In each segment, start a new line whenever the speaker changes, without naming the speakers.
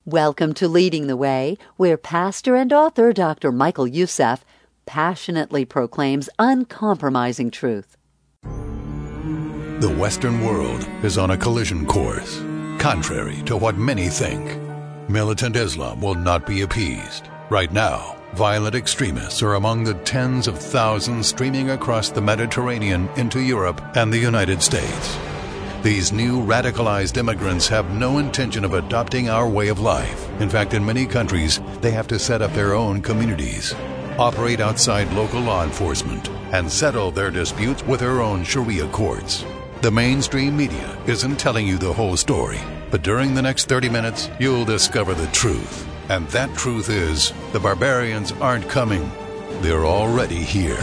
Welcome to Leading the Way, where pastor and author Dr. Michael Youssef passionately proclaims uncompromising truth.
The Western world is on a collision course. Contrary to what many think, militant Islam will not be appeased. Right now, violent extremists are among the tens of thousands streaming across the Mediterranean into Europe and the United States. These new radicalized immigrants have no intention of adopting our way of life. In fact, in many countries, they have to set up their own communities, operate outside local law enforcement, and settle their disputes with their own Sharia courts. The mainstream media isn't telling you the whole story, but during the next 30 minutes, you'll discover the truth. And that truth is, the barbarians aren't coming. They're already here.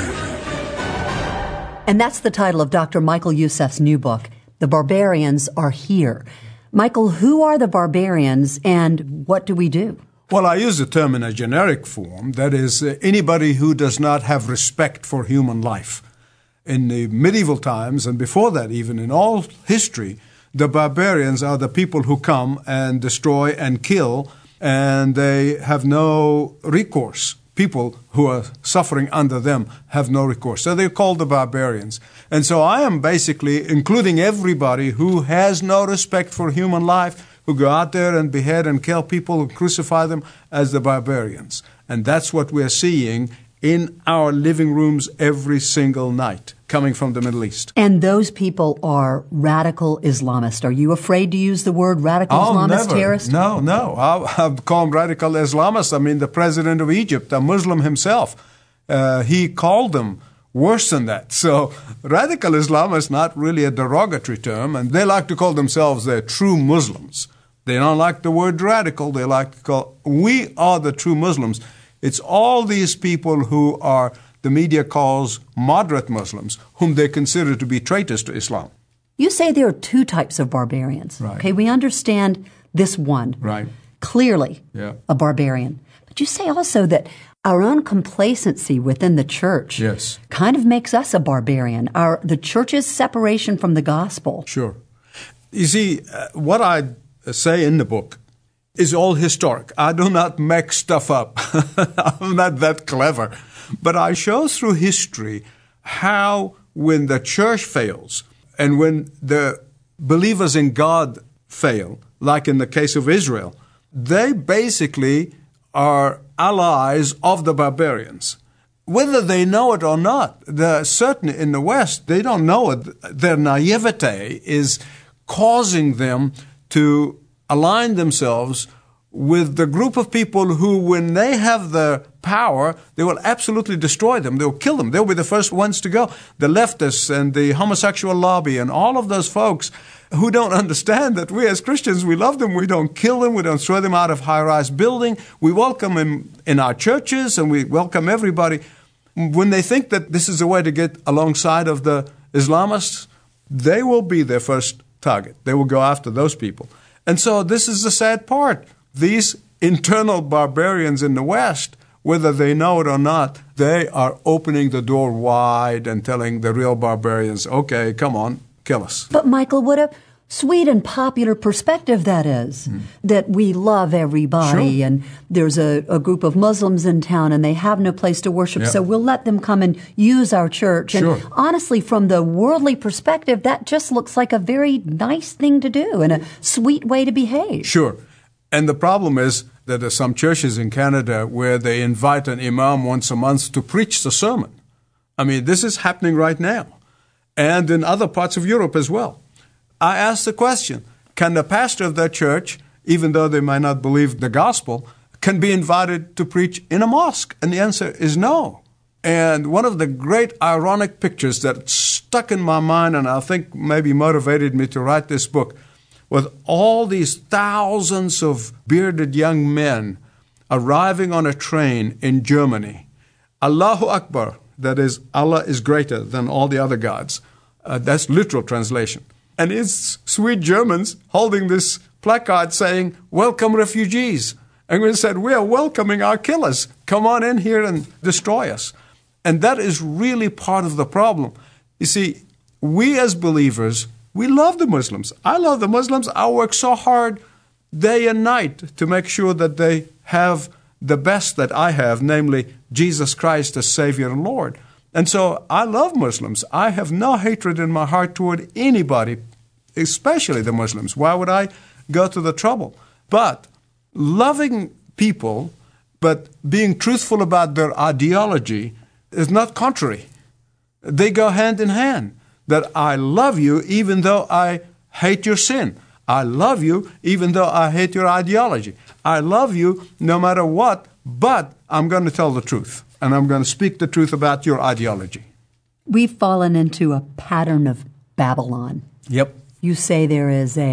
And that's the title of Dr. Michael Youssef's new book, The Barbarians Are Here. Michael, who are the barbarians and what do we do?
Well, I use the term in a generic form. That is, anybody who does not have respect for human life. In the medieval times, and before that even, in all history, the barbarians are the people who come and destroy and kill, and they have no recourse. People who are suffering under them have no recourse. So they're called the barbarians. And so I am basically including everybody who has no respect for human life, who go out there and behead and kill people, who crucify them, as the barbarians. And that's what we're seeing in our living rooms every single night, coming from the Middle East.
And those people are radical Islamists. Are you afraid to use the word radical Islamist,
never.
terrorist?
No. I've called them radical Islamists. I mean, the president of Egypt, a Muslim himself, he called them worse than that. So radical Islam is not really a derogatory term, and they like to call themselves they're true Muslims. They don't like the word radical. They like to call, we are the true Muslims. It's all these people who are, the media calls moderate Muslims, whom they consider to be traitors to Islam.
You say there are two types of barbarians.
Right.
Okay, we understand this one.
Right.
Clearly,
Yeah.
a barbarian. But you say also that our own complacency within the church
Yes.
kind of makes us a barbarian. The church's separation from the gospel.
Sure. You see, what I say in the book is all historic. I do not make stuff up. I'm not that clever. But I show through history how when the church fails and when the believers in God fail, like in the case of Israel, they basically are allies of the barbarians. Whether they know it or not, certainly in the West, they don't know it. Their naivete is causing them to align themselves with the group of people who, when they have the power, they will absolutely destroy them. They will kill them. They'll be the first ones to go. The leftists and the homosexual lobby and all of those folks who don't understand that we as Christians, we love them. We don't kill them. We don't throw them out of high-rise building. We welcome them in our churches and we welcome everybody. When they think that this is a way to get alongside of the Islamists, they will be their first target. They will go after those people. And so this is the sad part. These internal barbarians in the West, whether they know it or not, they are opening the door wide and telling the real barbarians, okay, come on, kill us.
But Michael, what a sweet and popular perspective that is, that we love everybody.
Sure.
And there's a group of Muslims in town and they have no place to worship,
Yeah.
so we'll let them come and use our church.
Sure.
And honestly, from the worldly perspective, that just looks like a very nice thing to do and a sweet way to behave.
Sure. And the problem is that there are some churches in Canada where they invite an imam once a month to preach the sermon. I mean, this is happening right now. And in other parts of Europe as well. I asked the question, can the pastor of that church, even though they might not believe the gospel, can be invited to preach in a mosque? And the answer is no. And one of the great ironic pictures that stuck in my mind and I think maybe motivated me to write this book with all these thousands of bearded young men arriving on a train in Germany. Allahu Akbar, that is, Allah is greater than all the other gods. That's literal translation. And it's sweet Germans holding this placard saying, welcome refugees. And we said, we are welcoming our killers. Come on in here and destroy us. And that is really part of the problem. You see, we as believers, we love the Muslims. I love the Muslims. I work so hard day and night to make sure that they have the best that I have, namely Jesus Christ as Savior and Lord. And so I love Muslims. I have no hatred in my heart toward anybody, especially the Muslims. Why would I go to the trouble? But loving people, but being truthful about their ideology is not contrary. They go hand in hand. That I love you even though I hate your sin. I love you even though I hate your ideology. I love you no matter what, but I'm going to tell the truth. And I'm going to speak the truth about your ideology.
We've fallen into a pattern of Babylon.
Yep.
You say there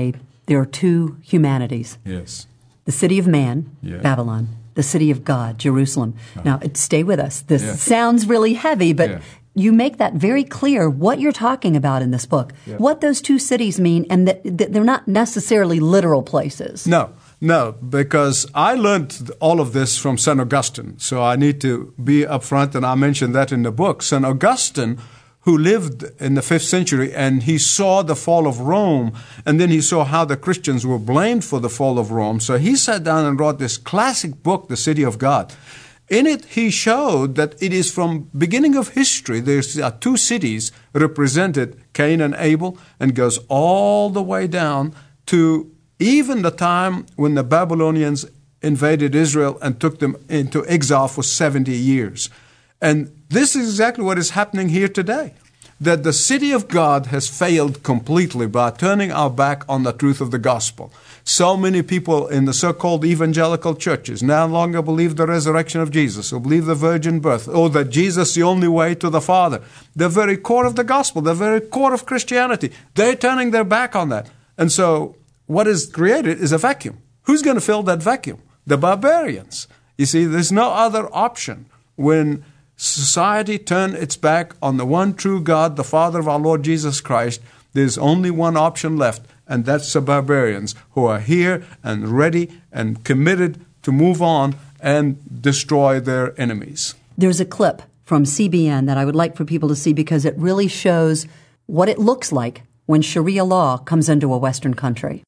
are two humanities.
Yes.
The city of man,
Yeah.
Babylon. The city of God, Jerusalem. Now, stay with us. This
Yeah.
sounds really heavy, but
Yeah.
you make that very clear what you're talking about in this book, what those two cities mean, and that they're not necessarily literal places.
No, because I learned all of this from St. Augustine, so I need to be upfront, and I mentioned that in the book. St. Augustine, who lived in the 5th century, and he saw the fall of Rome, and then he saw how the Christians were blamed for the fall of Rome. So he sat down and wrote this classic book, The City of God. In it, he showed that it is from beginning of history. There's two cities represented, Cain and Abel, and goes all the way down to even the time when the Babylonians invaded Israel and took them into exile for 70 years. And this is exactly what is happening here today. That the city of God has failed completely by turning our back on the truth of the gospel. So many people in the so-called evangelical churches no longer believe the resurrection of Jesus, or believe the virgin birth, or that Jesus is the only way to the Father. The very core of the gospel, the very core of Christianity. They're turning their back on that. And so what is created is a vacuum. Who's going to fill that vacuum? The barbarians. You see, there's no other option when society turned its back on the one true God, the Father of our Lord Jesus Christ. There's only one option left, and that's the barbarians who are here and ready and committed to move on and destroy their enemies.
There's a clip from CBN that I would like for people to see because it really shows what it looks like when Sharia law comes into a Western country.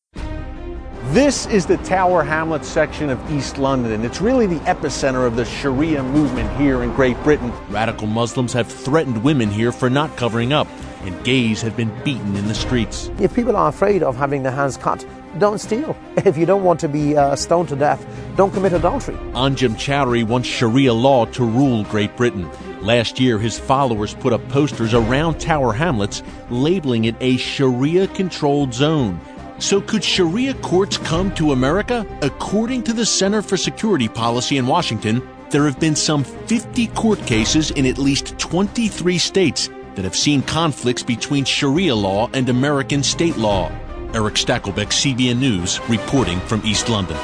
This is the Tower Hamlets section of East London. It's really the epicenter of the Sharia movement here in Great Britain. Radical Muslims have threatened women here for not covering up, and gays have been beaten in the streets.
If people are afraid of having their hands cut, don't steal. If you don't want to be stoned to death, don't commit adultery.
Anjem Chowdhury wants Sharia law to rule Great Britain. Last year, his followers put up posters around Tower Hamlets labeling it a Sharia-controlled zone. So could Sharia courts come to America? According to the Center for Security Policy in Washington, there have been some 50 court cases in at least 23 states that have seen conflicts between Sharia law and American state law. Eric Stakelbeck, CBN News, reporting from East London.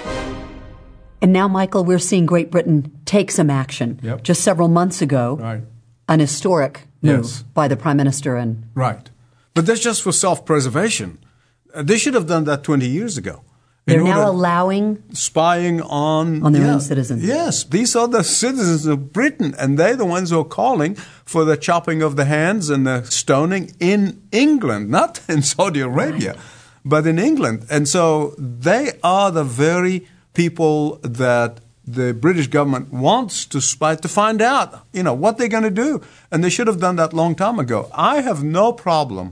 And now, Michael, we're seeing Great Britain take some action.
Yep.
Just several months ago,
Right.
an historic move
Yes.
by the Prime Minister. And
Right. But that's just for self-preservation. They should have done that 20 years ago.
they're now allowing
spying on
their own citizens.
Yes, these are the citizens of Britain, and they're the ones who are calling for the chopping of the hands and the stoning in England, not in Saudi Arabia, but in England. And so they are the very people that the British government wants to spy to find out, what they're going to do. And they should have done that long time ago. I have no problem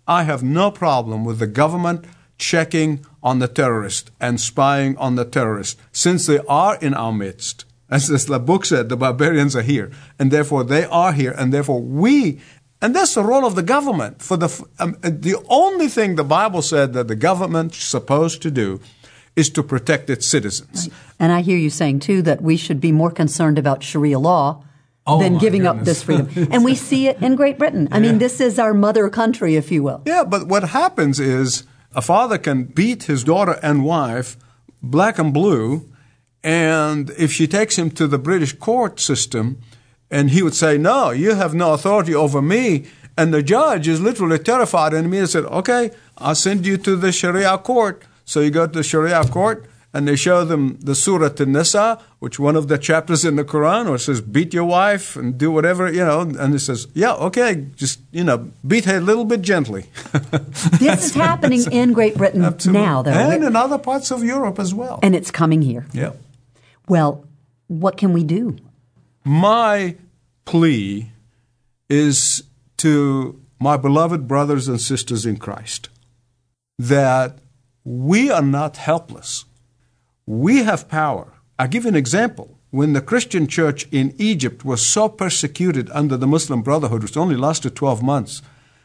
with the government checking on the terrorist and spying on the terrorist, since they are in our midst. As the book said, the barbarians are here, and therefore they are here, and therefore and that's the role of the government. The only thing the Bible said that the government's supposed to do is to protect its citizens.
Right. And I hear you saying, too, that we should be more concerned about Sharia law than giving up this freedom. And we see it in Great Britain. I mean, this is our mother country, if you will.
Yeah, but what happens is a father can beat his daughter and wife black and blue, and if she takes him to the British court system, and he would say, no, you have no authority over me, and the judge is literally terrified and said, okay, I'll send you to the Sharia court. So you go to the Sharia court, and they show them the Surah An-Nisa, which one of the chapters in the Quran, where it says, beat your wife and do whatever, and it says, yeah, okay, just, beat her a little bit gently.
This is happening in Great Britain now, though.
And in other parts of Europe as well.
And it's coming here.
Yeah.
Well, what can we do?
My plea is to my beloved brothers and sisters in Christ that we are not helpless. We have power. I'll give you an example. When the Christian church in Egypt was so persecuted under the Muslim Brotherhood, which only lasted 12 months,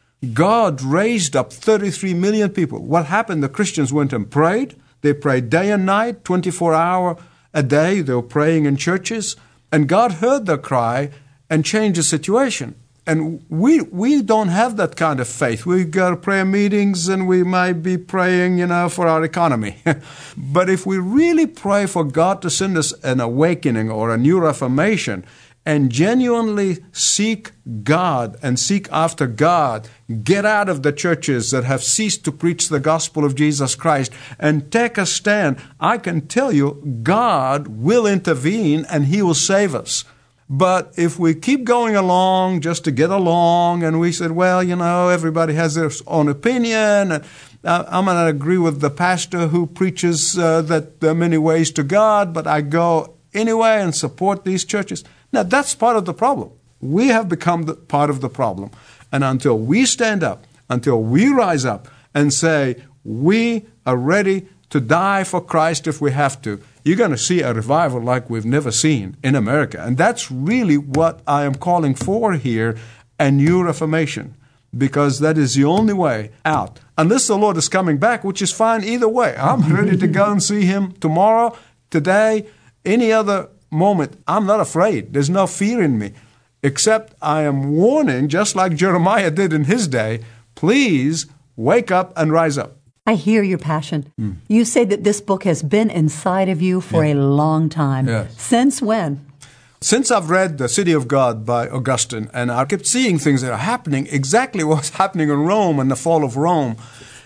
God raised up 33 million people. What happened? The Christians went and prayed. They prayed day and night, 24 hours a day. They were praying in churches. And God heard their cry and changed the situation. And we don't have that kind of faith. We go to prayer meetings and we might be praying, for our economy. But if we really pray for God to send us an awakening or a new reformation and genuinely seek God and seek after God, get out of the churches that have ceased to preach the gospel of Jesus Christ and take a stand, I can tell you God will intervene and He will save us. But if we keep going along just to get along, and we said, well, everybody has their own opinion, and I'm going to agree with the pastor who preaches that there are many ways to God, but I go anyway and support these churches. Now, that's part of the problem. We have become part of the problem. And until we stand up, until we rise up and say, we are ready to die for Christ if we have to, you're going to see a revival like we've never seen in America. And that's really what I am calling for here, a new reformation, because that is the only way out. Unless the Lord is coming back, which is fine either way. I'm ready to go and see Him tomorrow, today, any other moment. I'm not afraid. There's no fear in me, except I am warning, just like Jeremiah did in his day, please wake up and rise up.
I hear your passion. You say that this book has been inside of you for a long time.
Yes.
Since when?
Since I've read The City of God by Augustine, and I kept seeing things that are happening, exactly what's happening in Rome and the fall of Rome.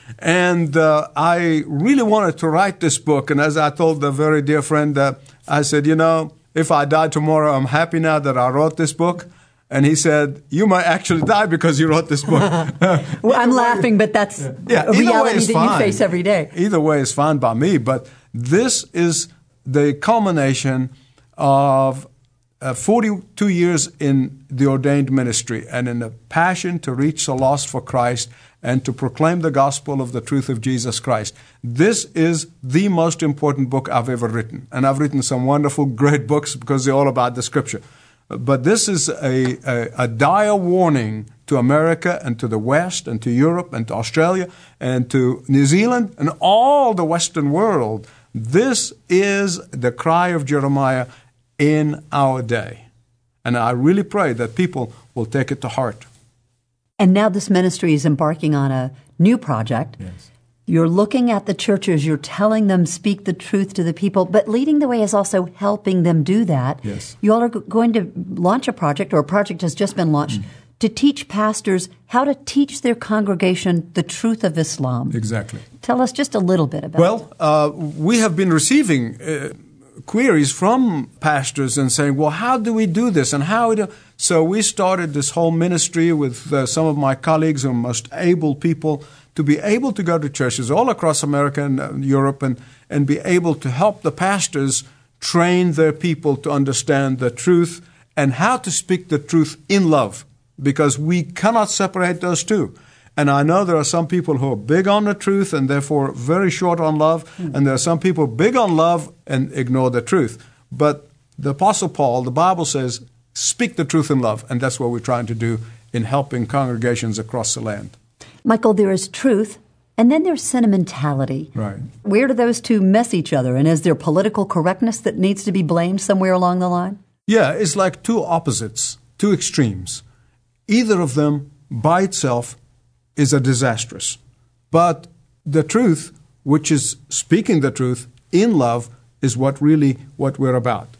And I really wanted to write this book. And as I told a very dear friend, I said, if I die tomorrow, I'm happy now that I wrote this book. And he said, you might actually die because you wrote this book.
Well, I'm laughing, but that's a reality that you face every day.
Either way is fine by me. But this is the culmination of 42 years in the ordained ministry and in the passion to reach the lost for Christ and to proclaim the gospel of the truth of Jesus Christ. This is the most important book I've ever written. And I've written some wonderful, great books because they're all about the Scripture. But this is a dire warning to America and to the West and to Europe and to Australia and to New Zealand and all the Western world. This is the cry of Jeremiah in our day. And I really pray that people will take it to heart.
And now this ministry is embarking on a new project.
Yes.
You're looking at the churches, you're telling them speak the truth to the people, but leading the way is also helping them do that.
Yes.
You all are going to launch a project, or a project has just been launched, to teach pastors how to teach their congregation the truth of Islam.
Exactly.
Tell us just a little bit about it.
Well, we have been receiving queries from pastors and saying, well, how do we do this? And how do... So we started this whole ministry with some of my colleagues and most able people to be able to go to churches all across America and Europe and be able to help the pastors train their people to understand the truth and how to speak the truth in love, because we cannot separate those two. And I know there are some people who are big on the truth and therefore very short on love, and there are some people big on love and ignore the truth. But the Apostle Paul, the Bible says, speak the truth in love, and that's what we're trying to do in helping congregations across the land.
Michael, there is truth, and then there's sentimentality.
Right.
Where do those two mess each other? And is there political correctness that needs to be blamed somewhere along the line?
Yeah, it's like two opposites, two extremes. Either of them by itself is a disastrous. But the truth, which is speaking the truth in love, is what we're about.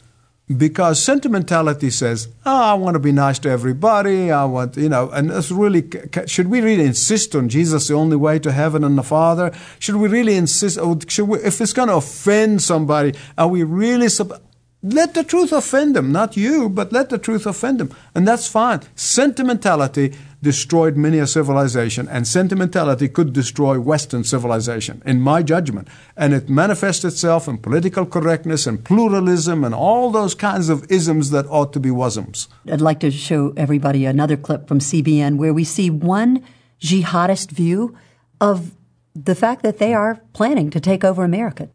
Because sentimentality says, I want to be nice to everybody, and it's really, should we really insist on Jesus the only way to heaven and the Father? Should we really insist, if it's going to offend somebody, are we really, let the truth offend them, not you, but let the truth offend them. And that's fine. Sentimentality destroyed many a civilization, and sentimentality could destroy Western civilization, in my judgment. And it manifests itself in political correctness and pluralism and all those kinds of isms that ought to be wasms.
I'd like to show everybody another clip from CBN where we see one jihadist view of the fact that they are planning to take over America.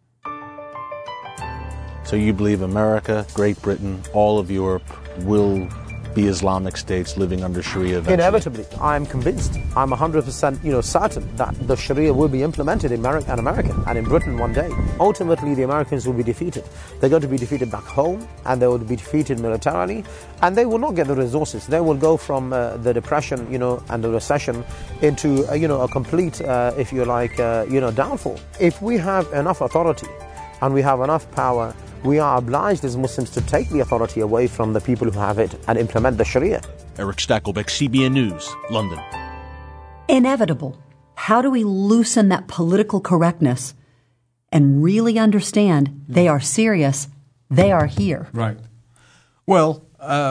So you believe America, Great Britain, all of Europe will be Islamic states living under Sharia eventually?
Inevitably. I'm convinced. I'm 100% certain that the Sharia will be implemented in America and in Britain one day. Ultimately, the Americans will be defeated. They're going to be defeated back home, and they will be defeated militarily, and they will not get the resources. They will go from the depression, and the recession into, a complete, downfall. If we have enough authority and we have enough power, we are obliged as Muslims to take the authority away from the people who have it and implement the Sharia.
Eric Stakelbeck, CBN News, London.
Inevitable. How do we loosen that political correctness and really understand they are serious, they are here?
Right. Well,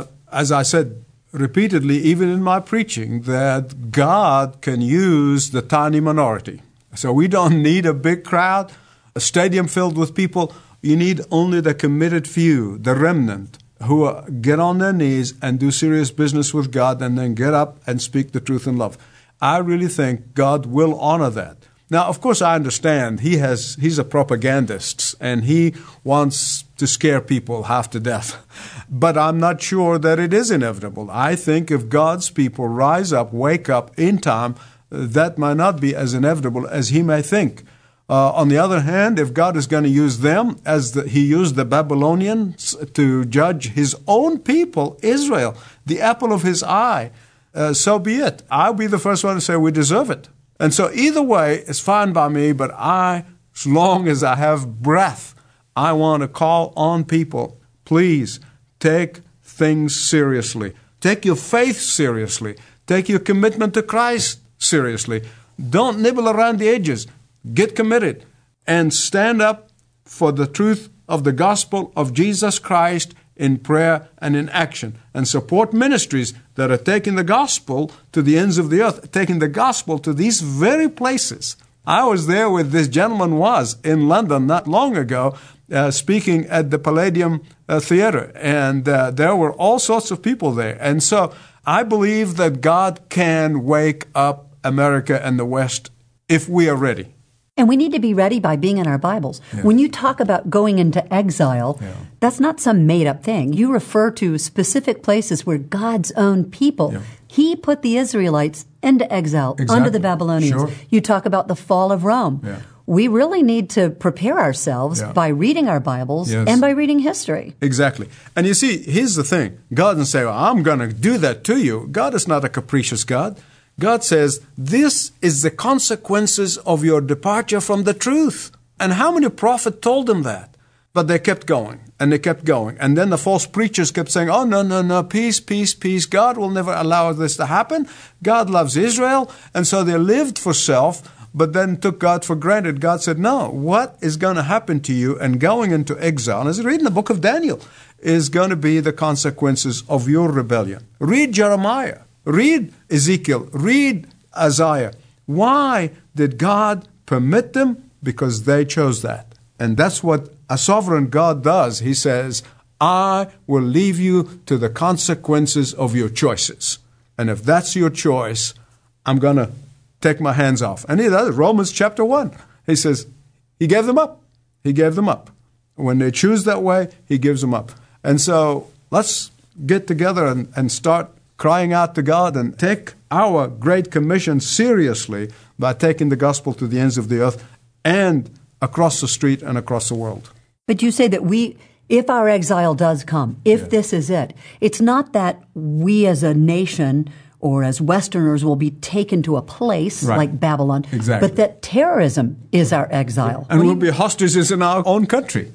as I said repeatedly, even in my preaching, that God can use the tiny minority. So we don't need a big crowd, a stadium filled with people. You need only the committed few, the remnant, who get on their knees and do serious business with God and then get up and speak the truth in love. I really think God will honor that. Now, of course, I understand he's a propagandist and he wants to scare people half to death. But I'm not sure that it is inevitable. I think if God's people rise up, wake up in time, that might not be as inevitable as he may think. On the other hand, if God is going to use them as he used the Babylonians to judge his own people, Israel, the apple of his eye, so be it. I'll be the first one to say we deserve it. And so either way is fine by me, but as long as I have breath, I want to call on people, please take things seriously. Take your faith seriously. Take your commitment to Christ seriously. Don't nibble around the edges. Get committed and stand up for the truth of the gospel of Jesus Christ in prayer and in action, and support ministries that are taking the gospel to the ends of the earth, taking the gospel to these very places. I was there where this gentleman was in London not long ago, speaking at the Palladium Theatre, and there were all sorts of people there. And so I believe that God can wake up America and the West if we are ready.
And we need to be ready by being in our Bibles. Yeah. When you talk about going into exile, that's not some made-up thing. You refer to specific places where God's own people, he put the Israelites into exile under the Babylonians. Sure. You talk about the fall of Rome. Yeah. We really need to prepare ourselves by reading our Bibles and by reading history.
Exactly. And you see, here's the thing. God doesn't say, well, I'm going to do that to you. God is not a capricious God. God says, this is the consequences of your departure from the truth. And how many prophets told them that? But they kept going, and they kept going. And then the false preachers kept saying, oh, no, peace, peace, peace. God will never allow this to happen. God loves Israel. And so they lived for self, but then took God for granted. God said, no, what is going to happen to you and going into exile, as you read in the book of Daniel, is going to be the consequences of your rebellion. Read Jeremiah. Read Ezekiel, read Isaiah. Why did God permit them? Because they chose that. And that's what a sovereign God does. He says, I will leave you to the consequences of your choices. And if that's your choice, I'm going to take my hands off. And he does. Romans chapter 1. He says, he gave them up. He gave them up. When they choose that way, he gives them up. And so let's get together and start crying out to God and take our Great Commission seriously by taking the gospel to the ends of the earth and across the street and across the world.
But you say that if our exile does come, if this is it, it's not that we as a nation or as Westerners will be taken to a place like Babylon, but that terrorism is our exile.
And we'll be hostages in our own country.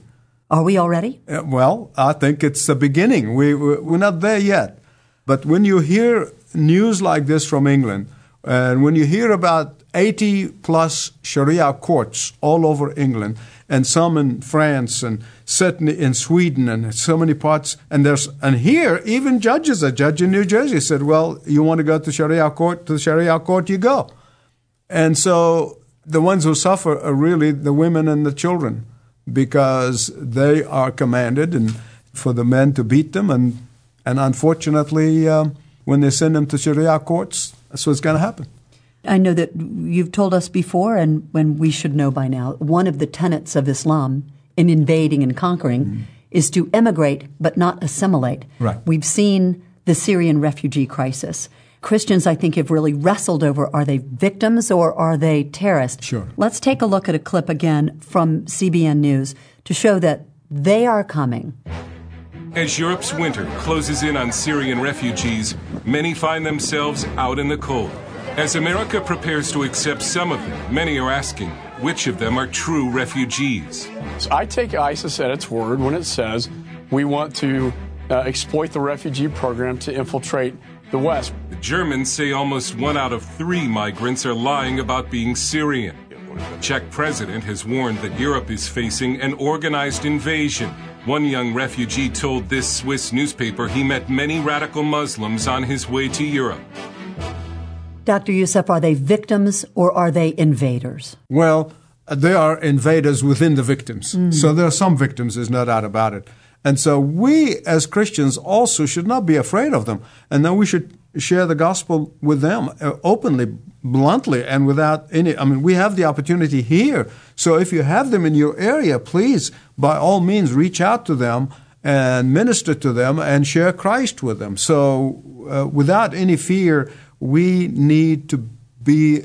Are we already?
Well, I think it's the beginning. We're not there yet. But when you hear news like this from England, and when you hear about 80-plus Sharia courts all over England, and some in France, and certainly in Sweden, and so many parts, and here, even judges, a judge in New Jersey said, well, you want to go to Sharia court, to the Sharia court you go. And so the ones who suffer are really the women and the children, because they are commanded and for the men to beat them, and unfortunately, when they send them to Sharia courts, that's what's going to happen.
I know that you've told us before, and when we should know by now, one of the tenets of Islam in invading and conquering is to emigrate but not assimilate.
Right.
We've seen the Syrian refugee crisis. Christians, I think, have really wrestled over, are they victims or are they terrorists?
Sure.
Let's take a look at a clip again from CBN News to show that they are coming.
As Europe's winter closes in on Syrian refugees, many find themselves out in the cold. As America prepares to accept some of them, many are asking, which of them are true refugees?
So I take ISIS at its word when it says we want to exploit the refugee program to infiltrate the West.
The Germans say almost 1 out of 3 migrants are lying about being Syrian. The Czech president has warned that Europe is facing an organized invasion. One young refugee told this Swiss newspaper he met many radical Muslims on his way to Europe.
Dr. Youssef, are they victims or are they invaders?
Well, they are invaders within the victims. So there are some victims, there's no doubt about it. And so we as Christians also should not be afraid of them. And then we should share the gospel with them openly, bluntly, and without any, we have the opportunity here. So if you have them in your area, please, by all means, reach out to them and minister to them and share Christ with them. So without any fear, we need to be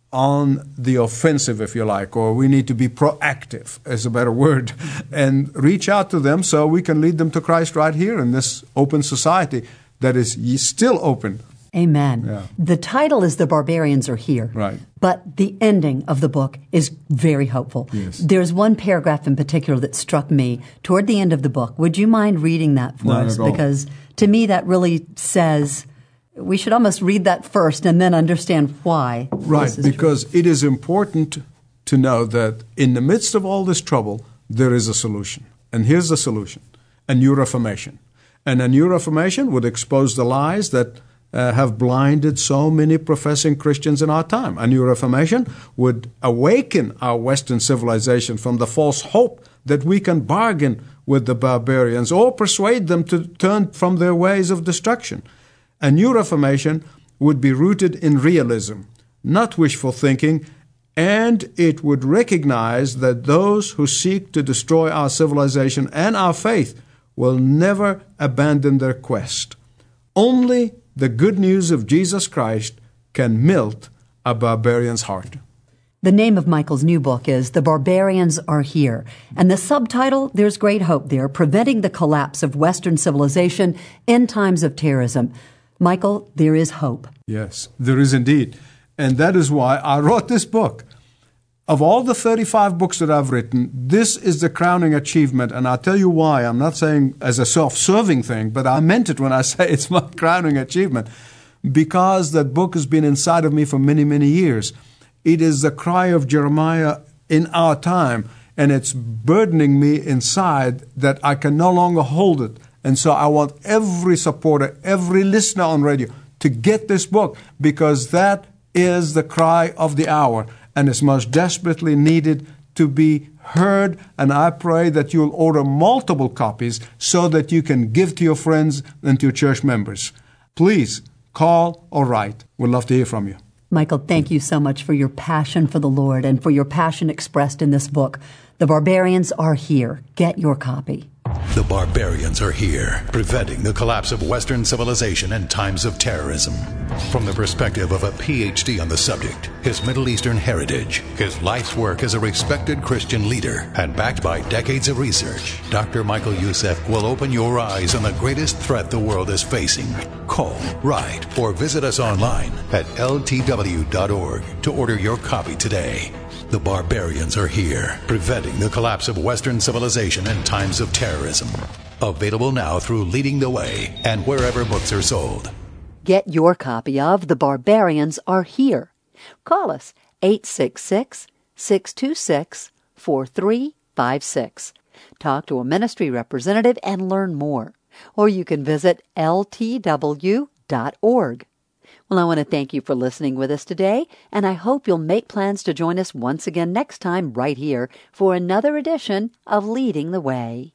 on the offensive, if you like, or we need to be proactive, is a better word, and reach out to them so we can lead them to Christ right here in this open society that is still open.
Amen.
Yeah.
The title is The Barbarians Are Here.
Right.
But the ending of the book is very hopeful.
Yes.
There's one paragraph in particular that struck me toward the end of the book. Would you mind reading that for us?
Not at all.
Because to me that really says we should almost read that first and then understand why.
Right, because it is important to know that in the midst of all this trouble, there is a solution. And here's the solution: a new Reformation. And a new Reformation would expose the lies that have blinded so many professing Christians in our time. A new Reformation would awaken our Western civilization from the false hope that we can bargain with the barbarians or persuade them to turn from their ways of destruction. A new Reformation would be rooted in realism, not wishful thinking, and it would recognize that those who seek to destroy our civilization and our faith will never abandon their quest. Only the good news of Jesus Christ can melt a barbarian's heart.
The name of Michael's new book is The Barbarians Are Here. And the subtitle, there's great hope there, Preventing the Collapse of Western Civilization in Times of Terrorism. Michael, there is hope.
Yes, there is indeed. And that is why I wrote this book. Of all the 35 books that I've written, this is the crowning achievement. And I'll tell you why. I'm not saying as a self-serving thing, but I meant it when I say it's my crowning achievement. Because that book has been inside of me for many, many years. It is the cry of Jeremiah in our time, and it's burdening me inside that I can no longer hold it. And so I want every supporter, every listener on radio to get this book, because that is the cry of the hour, and it's most desperately needed to be heard. And I pray that you'll order multiple copies so that you can give to your friends and to your church members. Please call or write. We'd love to hear from you.
Michael, thank you so much for your passion for the Lord and for your passion expressed in this book. The Barbarians Are Here. Get your copy.
The Barbarians Are Here, preventing the collapse of Western civilization in times of terrorism. From the perspective of a PhD on the subject, his Middle Eastern heritage, his life's work as a respected Christian leader, and backed by decades of research, Dr. Michael Youssef will open your eyes on the greatest threat the world is facing. Call, write, or visit us online at ltw.org to order your copy today. The barbarians are here, preventing the collapse of Western civilization in times of terrorism. Available now through Leading the Way and wherever books are sold.
Get your copy of The Barbarians Are Here. Call us 866-626-4356. Talk to a ministry representative and learn more. Or you can visit ltw.org. Well, I want to thank you for listening with us today, and I hope you'll make plans to join us once again next time right here for another edition of Leading the Way.